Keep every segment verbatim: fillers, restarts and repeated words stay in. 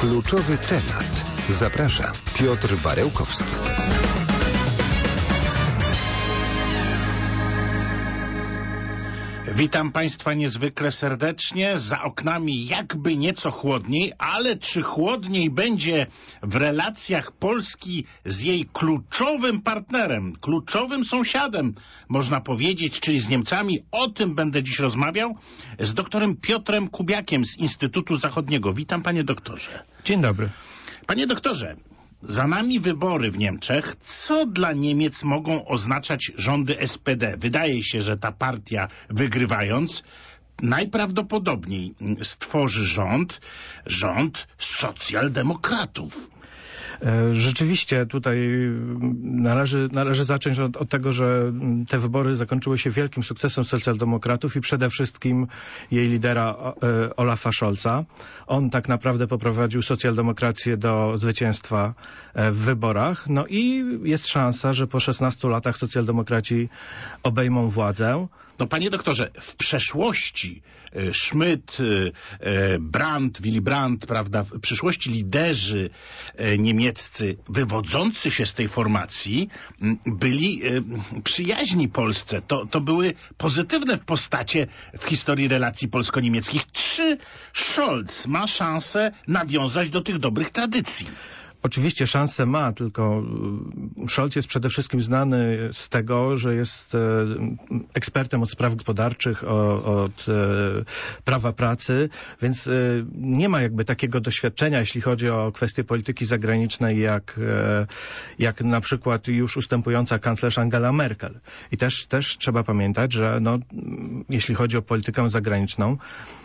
Kluczowy temat. Zaprasza Piotr Barełkowski. Witam Państwa niezwykle serdecznie. Za oknami jakby nieco chłodniej, ale czy chłodniej będzie w relacjach Polski z jej kluczowym partnerem, kluczowym sąsiadem, można powiedzieć, czyli z Niemcami? O tym będę dziś rozmawiał z doktorem Piotrem Kubiakiem z Instytutu Zachodniego. Witam, panie doktorze. Dzień dobry. Panie doktorze, za nami wybory w Niemczech. Co dla Niemiec mogą oznaczać rządy S P D? Wydaje się, że ta partia, wygrywając, najprawdopodobniej stworzy rząd, rząd socjaldemokratów. Rzeczywiście tutaj należy, należy zacząć od, od tego, że te wybory zakończyły się wielkim sukcesem socjaldemokratów i przede wszystkim jej lidera Olafa Scholza. On tak naprawdę poprowadził socjaldemokrację do zwycięstwa w wyborach. No i jest szansa, że po szesnastu latach socjaldemokraci obejmą władzę. No panie doktorze, w przeszłości Schmidt, Brandt, Willy Brandt, prawda, w przyszłości liderzy niemieccy wywodzący się z tej formacji byli przyjaźni Polsce. To, to były pozytywne postacie w historii relacji polsko-niemieckich. Czy Scholz ma szansę nawiązać do tych dobrych tradycji? Oczywiście szansę ma, tylko Scholz jest przede wszystkim znany z tego, że jest ekspertem od spraw gospodarczych, od prawa pracy, więc nie ma jakby takiego doświadczenia, jeśli chodzi o kwestie polityki zagranicznej, jak, jak na przykład już ustępująca kanclerz Angela Merkel. I też, też trzeba pamiętać, że no, jeśli chodzi o politykę zagraniczną,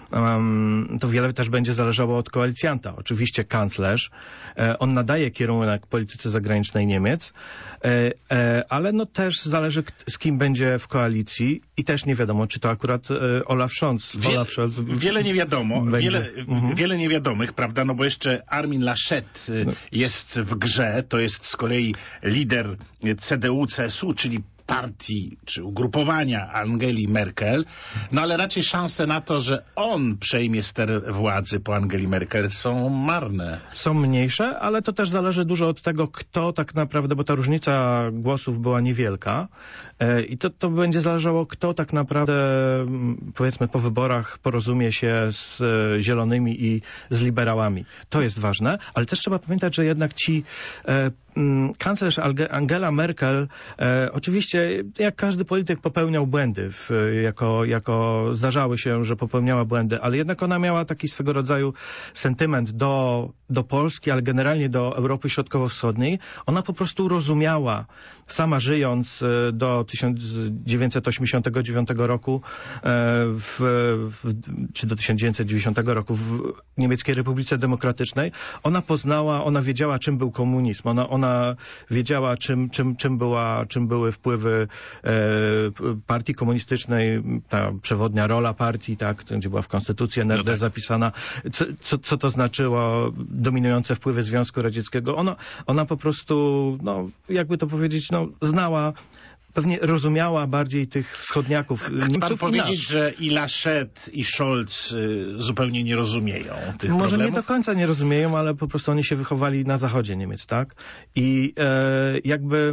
Um, to wiele też będzie zależało od koalicjanta. Oczywiście kanclerz, e, on nadaje kierunek polityce zagranicznej Niemiec, e, e, ale no też zależy, z kim będzie w koalicji i też nie wiadomo, czy to akurat e, Olaf Scholz. Wie, Olaf Scholz wiele nie wiadomo, wiele, mhm. wiele niewiadomych, prawda, no bo jeszcze Armin Laschet no. jest w grze, to jest z kolei lider C D U C S U, czyli partii czy ugrupowania Angeli Merkel, no ale raczej szanse na to, że on przejmie ster władzy po Angeli Merkel, są marne. Są mniejsze, ale to też zależy dużo od tego, kto tak naprawdę, bo ta różnica głosów była niewielka e, i to, to będzie zależało, kto tak naprawdę, powiedzmy, po wyborach porozumie się z e, zielonymi i z liberałami. To jest ważne, ale też trzeba pamiętać, że jednak ci e, kanclerz Angela Merkel e, oczywiście jak każdy polityk popełniał błędy, w, jako, jako zdarzały się, że popełniała błędy, ale jednak ona miała taki swego rodzaju sentyment do, do Polski, ale generalnie do Europy Środkowo-Wschodniej. Ona po prostu rozumiała, sama żyjąc do tysiąc dziewięćset osiemdziesiątego dziewiątego roku, w, w, czy do tysiąc dziewięćset dziewięćdziesiątego roku w Niemieckiej Republice Demokratycznej, ona poznała, ona wiedziała, czym był komunizm, ona, ona wiedziała, czym, czym, czym, była, czym były wpływy e, partii komunistycznej, ta przewodnia rola partii, tak, gdzie była w Konstytucji N R D no tak. zapisana, co, co, co to znaczyło dominujące wpływy Związku Radzieckiego. Ona, ona po prostu, no, jakby to powiedzieć, no, znała, pewnie rozumiała bardziej tych wschodniaków. Chce pan powiedzieć, że i Laschet, i Scholz y, zupełnie nie rozumieją tych Może problemów? nie do końca nie rozumieją, ale po prostu oni się wychowali na zachodzie Niemiec, tak? I e, jakby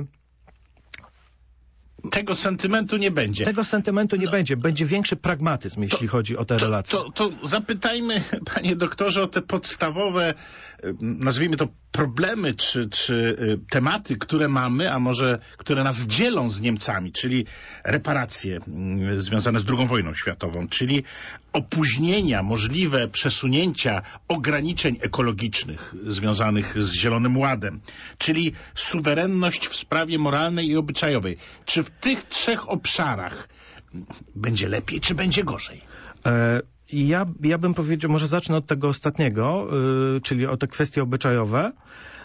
tego sentymentu nie będzie. Tego sentymentu nie no. będzie. Będzie większy pragmatyzm, jeśli to, chodzi o te to, relacje. To, to, to zapytajmy, panie doktorze, o te podstawowe, nazwijmy to, problemy czy, czy tematy, które mamy, a może które nas dzielą z Niemcami, czyli reparacje związane z drugą wojną światową, czyli opóźnienia, możliwe przesunięcia ograniczeń ekologicznych związanych z Zielonym Ładem, czyli suwerenność w sprawie moralnej i obyczajowej. Czy w tych trzech obszarach będzie lepiej, czy będzie gorzej? E Ja, ja bym powiedział, może zacznę od tego ostatniego, yy, czyli o te kwestie obyczajowe.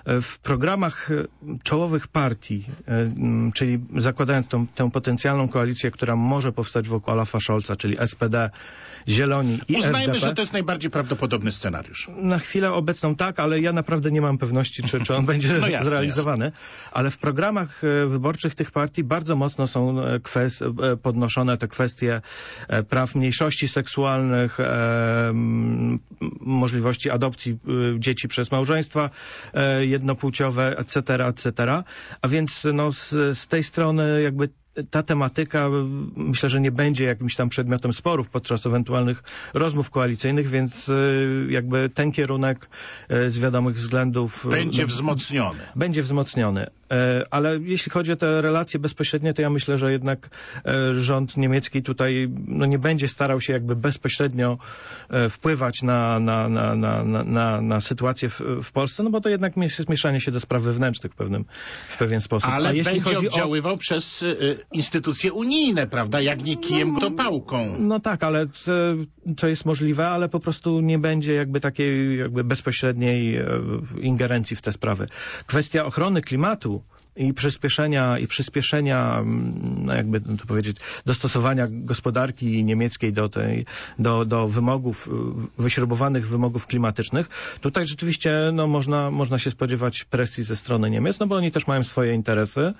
w programach czołowych partii, czyli zakładając tą, tę potencjalną koalicję, która może powstać wokół Olafa Scholza, czyli S P D, Zieloni i Uznajmy, F D P. że to jest najbardziej prawdopodobny scenariusz. Na chwilę obecną tak, ale ja naprawdę nie mam pewności, czy, czy on będzie no jasne, zrealizowany. Jasne. Ale w programach wyborczych tych partii bardzo mocno są kwest- podnoszone te kwestie praw mniejszości seksualnych, e, możliwości adopcji dzieci przez małżeństwa e, jednopłciowe, et cetera, et cetera. A więc no, z, z tej strony jakby ta tematyka myślę, że nie będzie jakimś tam przedmiotem sporów podczas ewentualnych rozmów koalicyjnych, więc jakby ten kierunek z wiadomych względów będzie wzmocniony. Będzie wzmocniony. Ale jeśli chodzi o te relacje bezpośrednie, to ja myślę, że jednak rząd niemiecki tutaj no, nie będzie starał się jakby bezpośrednio wpływać na, na, na, na, na, na sytuację w, w Polsce, no bo to jednak jest mieszanie się do spraw wewnętrznych w pewnym, w pewien sposób. Ale A jeśli będzie chodzi oddziaływał o... przez y, instytucje unijne, prawda? Jak nie kijem, to pałką. No tak, ale to, to jest możliwe, ale po prostu nie będzie jakby takiej jakby bezpośredniej ingerencji w te sprawy. Kwestia ochrony klimatu i przyspieszenia, i przyspieszenia, no jakby to powiedzieć, dostosowania gospodarki niemieckiej do tej, do, do wymogów, wyśrubowanych wymogów klimatycznych. Tutaj rzeczywiście, no można, można się spodziewać presji ze strony Niemiec, no bo oni też mają swoje interesy.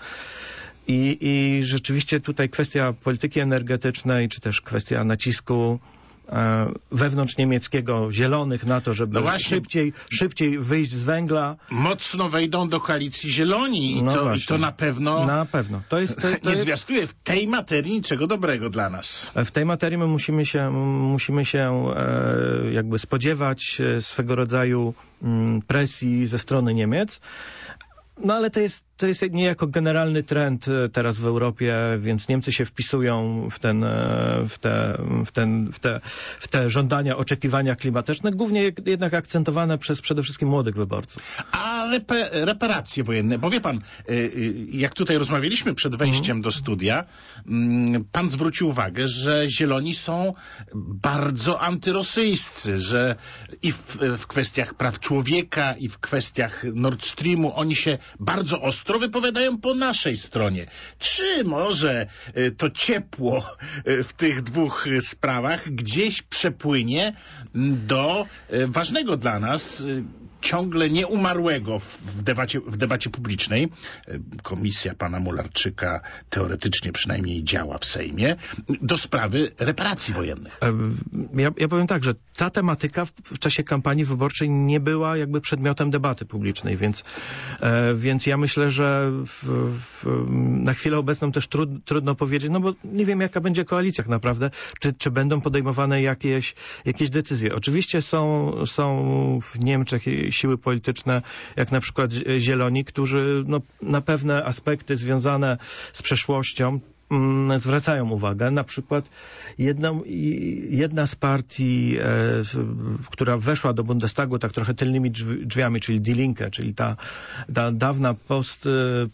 I, I rzeczywiście tutaj kwestia polityki energetycznej, czy też kwestia nacisku e, wewnątrz niemieckiego, zielonych na to, żeby no szybciej, szybciej wyjść z węgla. Mocno wejdą do koalicji zieloni i, no to, i to na pewno, na pewno. To jest, to, to nie jest... zwiastuje w tej materii niczego dobrego dla nas. W tej materii my musimy się, musimy się e, jakby spodziewać swego rodzaju m, presji ze strony Niemiec. No ale to jest, to jest niejako generalny trend teraz w Europie, więc Niemcy się wpisują w ten, w te, w ten, w te, w te żądania, oczekiwania klimatyczne, głównie jednak akcentowane przez przede wszystkim młodych wyborców. A repe, reparacje wojenne, bo wie pan, jak tutaj rozmawialiśmy przed wejściem mm. do studia, pan zwrócił uwagę, że zieloni są bardzo antyrosyjscy, że i w, w kwestiach praw człowieka, i w kwestiach Nord Streamu oni się bardzo ostro wypowiadają po naszej stronie. Czy może to ciepło w tych dwóch sprawach gdzieś przepłynie do ważnego dla nas, ciągle nieumarłego w debacie, w debacie publicznej? Komisja pana Mularczyka teoretycznie przynajmniej działa w Sejmie do sprawy reparacji wojennych. Ja, ja powiem tak, że ta tematyka w, w czasie kampanii wyborczej nie była jakby przedmiotem debaty publicznej, więc, e, więc ja myślę, że w, w, na chwilę obecną też trud, trudno powiedzieć, no bo nie wiem jaka będzie koalicja tak naprawdę, czy, czy będą podejmowane jakieś, jakieś decyzje. Oczywiście są, są w Niemczech siły polityczne, jak na przykład Zieloni, którzy no, na pewne aspekty związane z przeszłością mm, zwracają uwagę. Na przykład jedna, jedna z partii, e, która weszła do Bundestagu tak trochę tylnymi drzwiami, czyli Die Linke, czyli ta, ta dawna post,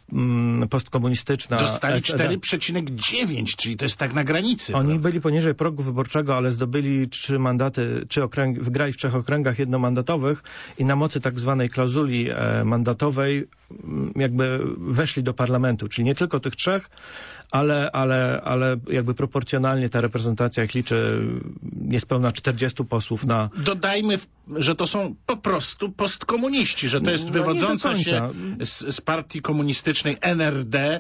e, postkomunistyczna dostali cztery przecinek dziewięć, czyli to jest tak na granicy. Oni prawda? Byli poniżej progu wyborczego, ale zdobyli trzy mandaty, trzy okręgi, wygrali w trzech okręgach jednomandatowych i na mocy tak zwanej klauzuli e, mandatowej jakby weszli do parlamentu, czyli nie tylko tych trzech, ale, ale, ale jakby proporcjonalnie ta reprezentacja ich liczy niespełna czterdziestu posłów na... Dodajmy, że to są po prostu postkomuniści, że to jest no, wywodząca się z, z partii komunistycznej N R D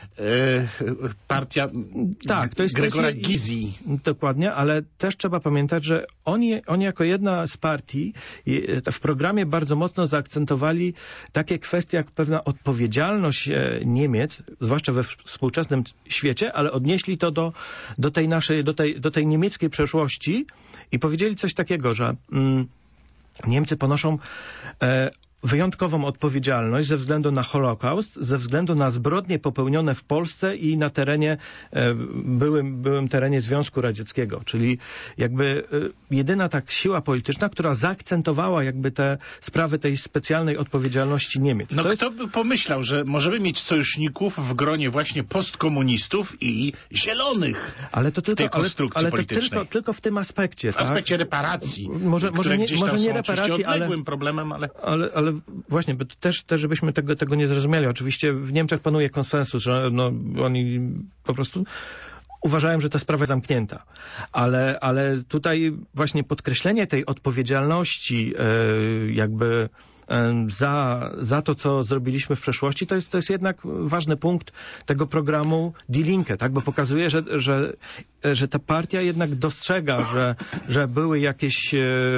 Yy, partia tak, to jest, Gregora to jest, Gysi. Dokładnie, ale też trzeba pamiętać, że oni, oni jako jedna z partii w programie bardzo mocno zaakcentowali takie kwestie jak pewna odpowiedzialność Niemiec, zwłaszcza we współczesnym świecie, ale odnieśli to do, do tej naszej, do tej, do tej niemieckiej przeszłości i powiedzieli coś takiego, że mm, Niemcy ponoszą e, wyjątkową odpowiedzialność ze względu na Holokaust, ze względu na zbrodnie popełnione w Polsce i na terenie, e, byłym, byłym terenie Związku Radzieckiego. Czyli jakby e, jedyna tak siła polityczna, która zaakcentowała jakby te sprawy tej specjalnej odpowiedzialności Niemiec. No to kto jest... by pomyślał, że możemy mieć sojuszników w gronie właśnie postkomunistów i zielonych ale to tylko, w tej konstrukcji ale, ale politycznej. To tylko, tylko w tym aspekcie. W tak? aspekcie reparacji. Może, może nie, może nie reparacji, ale, problemem, ale... ale, ale właśnie, bo też, też żebyśmy tego, tego nie zrozumieli. Oczywiście w Niemczech panuje konsensus, że no, oni po prostu uważałem, że ta sprawa jest zamknięta. Ale, ale tutaj właśnie podkreślenie tej odpowiedzialności e, jakby za, za to, co zrobiliśmy w przeszłości, to jest, to jest jednak ważny punkt tego programu Die Linke, tak? Bo pokazuje, że, że, że ta partia jednak dostrzega, że, że były jakieś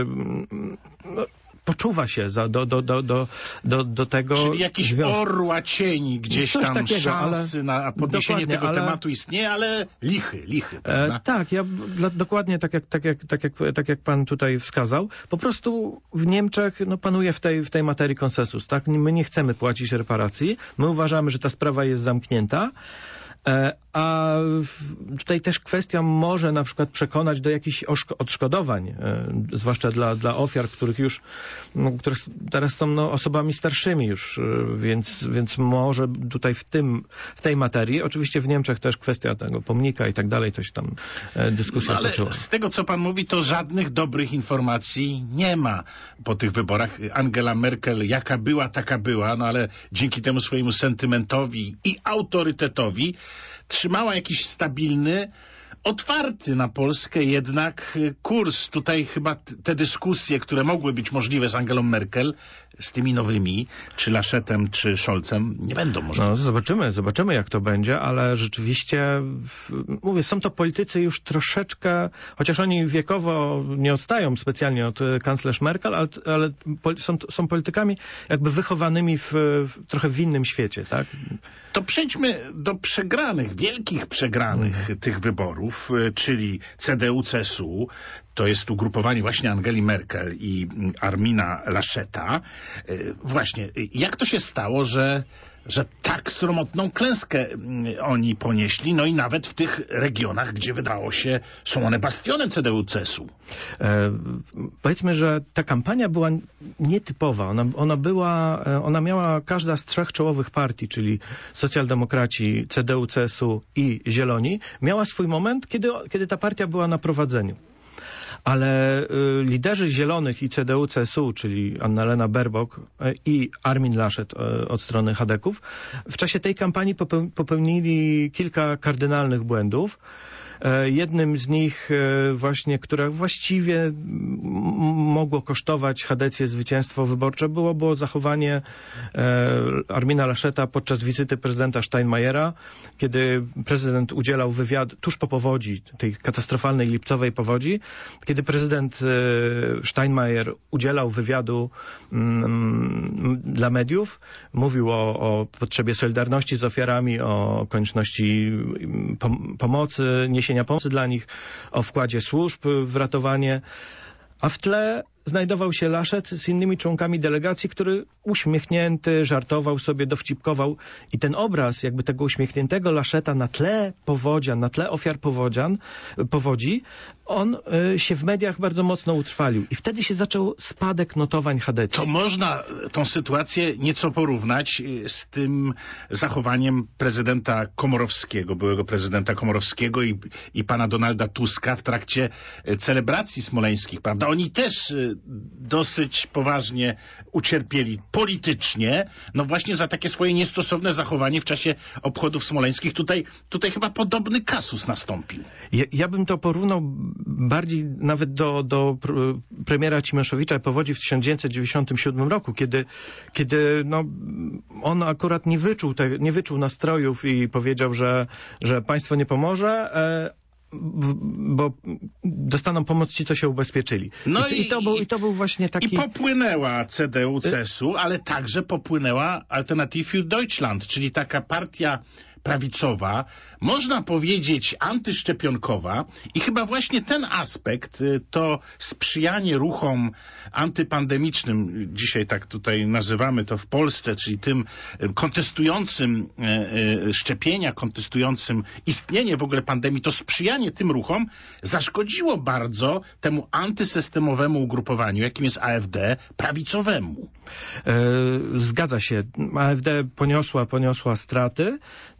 no, poczuwa się za, do, do, do, do, do, do tego... Czyli jakiś związku. orła cieni, gdzieś Coś tam takiego, szansy ale... na podniesienie Dokładnie, tego ale... tematu istnieje, ale lichy, lichy, prawda? E, tak, ja dla, dokładnie tak jak, tak, jak, tak, jak, tak jak pan tutaj wskazał. Po prostu w Niemczech no, panuje w tej, w tej materii konsensus. Tak? My nie chcemy płacić reparacji. My uważamy, że ta sprawa jest zamknięta. E, a tutaj też kwestia może na przykład przekonać do jakichś odszkodowań, e, zwłaszcza dla, dla ofiar, których już, no, które teraz są no, osobami starszymi już, e, więc, więc może tutaj w tym, w tej materii, oczywiście w Niemczech też kwestia tego pomnika i tak dalej, to się tam e, dyskusja no, ale toczyła. Z tego, co pan mówi, to żadnych dobrych informacji nie ma po tych wyborach. Angela Merkel jaka była, taka była, no ale dzięki temu swojemu sentymentowi i autorytetowi trzymała jakiś stabilny, otwarty na Polskę jednak kurs. Tutaj chyba te dyskusje, które mogły być możliwe z Angelą Merkel, z tymi nowymi, czy Laschetem, czy Scholzem, nie będą możliwe. No, zobaczymy, zobaczymy jak to będzie, ale rzeczywiście, mówię, są to politycy już troszeczkę, chociaż oni wiekowo nie odstają specjalnie od kanclerz Merkel, ale, ale są, są politykami jakby wychowanymi w, w trochę w innym świecie, tak? To przejdźmy do przegranych, wielkich przegranych mhm. tych wyborów, czyli C D U C S U. To jest ugrupowanie właśnie Angeli Merkel i Armina Lascheta. Właśnie, jak to się stało, że, że tak sromotną klęskę oni ponieśli, no i nawet w tych regionach, gdzie wydało się, są one bastionem C D U C S U? E, powiedzmy, że ta kampania była nietypowa. Ona, ona była, ona miała każda z trzech czołowych partii, czyli socjaldemokraci, C D U C S U i Zieloni, miała swój moment, kiedy, kiedy ta partia była na prowadzeniu. Ale y, liderzy Zielonych i C D U C S U, czyli Annalena Baerbock y, i Armin Laschet y, od strony chadeków, w czasie tej kampanii popeł popełnili kilka kardynalnych błędów. Jednym z nich właśnie, które właściwie mogło kosztować Chadecję zwycięstwo wyborcze, było, było zachowanie Armina Lascheta podczas wizyty prezydenta Steinmeiera, kiedy prezydent udzielał wywiadu tuż po powodzi, tej katastrofalnej lipcowej powodzi, kiedy prezydent Steinmeier udzielał wywiadu mm, dla mediów, mówił o, o potrzebie solidarności z ofiarami, o konieczności pom pomocy, niesienia pomocy dla nich, o wkładzie służb w ratowanie, a w tle znajdował się Laschet z innymi członkami delegacji, który uśmiechnięty, żartował sobie, dowcipkował i ten obraz jakby tego uśmiechniętego Lascheta na tle powodzian, na tle ofiar powodzian, powodzi, on y, się w mediach bardzo mocno utrwalił i wtedy się zaczął spadek notowań Chadecji. To można tą sytuację nieco porównać z tym zachowaniem prezydenta Komorowskiego, byłego prezydenta Komorowskiego i, i pana Donalda Tuska w trakcie celebracji smoleńskich, prawda? Oni też dosyć poważnie ucierpieli politycznie, no właśnie za takie swoje niestosowne zachowanie w czasie obchodów smoleńskich. Tutaj, tutaj chyba podobny kasus nastąpił. Ja, ja bym to porównał bardziej nawet do, do pr premiera Cimoszewicza powodzi w tysiąc dziewięćset dziewięćdziesiątym siódmym roku, kiedy, kiedy no, on akurat nie wyczuł, te, nie wyczuł nastrojów i powiedział, że, że państwo nie pomoże, e, W, bo dostaną pomoc ci, co się ubezpieczyli. No I, i, i, to, był, I to był właśnie taki... I popłynęła C D U C S U, ale także popłynęła Alternative für Deutschland, czyli taka partia prawicowa, można powiedzieć antyszczepionkowa i chyba właśnie ten aspekt, to sprzyjanie ruchom antypandemicznym, dzisiaj tak tutaj nazywamy to w Polsce, czyli tym kontestującym szczepienia, kontestującym istnienie w ogóle pandemii, to sprzyjanie tym ruchom zaszkodziło bardzo temu antysystemowemu ugrupowaniu, jakim jest A F D, prawicowemu. E, zgadza się. A F D poniosła, poniosła straty.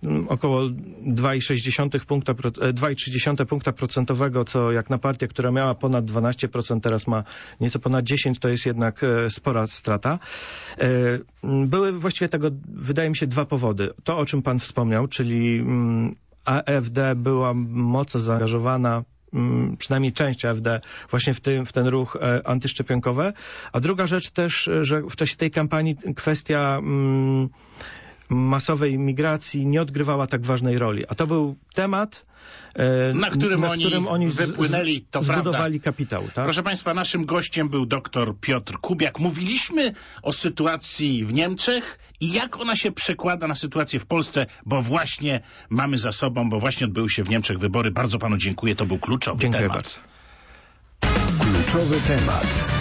około dwa i sześć dziesiątych punkta, dwa i trzy dziesiąte punkta procentowego, co jak na partię, która miała ponad dwanaście procent, teraz ma nieco ponad dziesięć, to jest jednak spora strata. Były właściwie tego, wydaje mi się, dwa powody. To, o czym pan wspomniał, czyli A F D była mocno zaangażowana, przynajmniej część A F D, właśnie w, tym, w ten ruch antyszczepionkowy. A druga rzecz też, że w czasie tej kampanii kwestia mm, masowej migracji nie odgrywała tak ważnej roli. A to był temat, na którym, na oni, którym oni wypłynęli, to zbudowali prawda. kapitał. Tak? Proszę państwa, naszym gościem był doktor Piotr Kubiak. Mówiliśmy o sytuacji w Niemczech i jak ona się przekłada na sytuację w Polsce, bo właśnie mamy za sobą, bo właśnie odbyły się w Niemczech wybory. Bardzo panu dziękuję, to był kluczowy Dziękuję temat. bardzo. Kluczowy temat.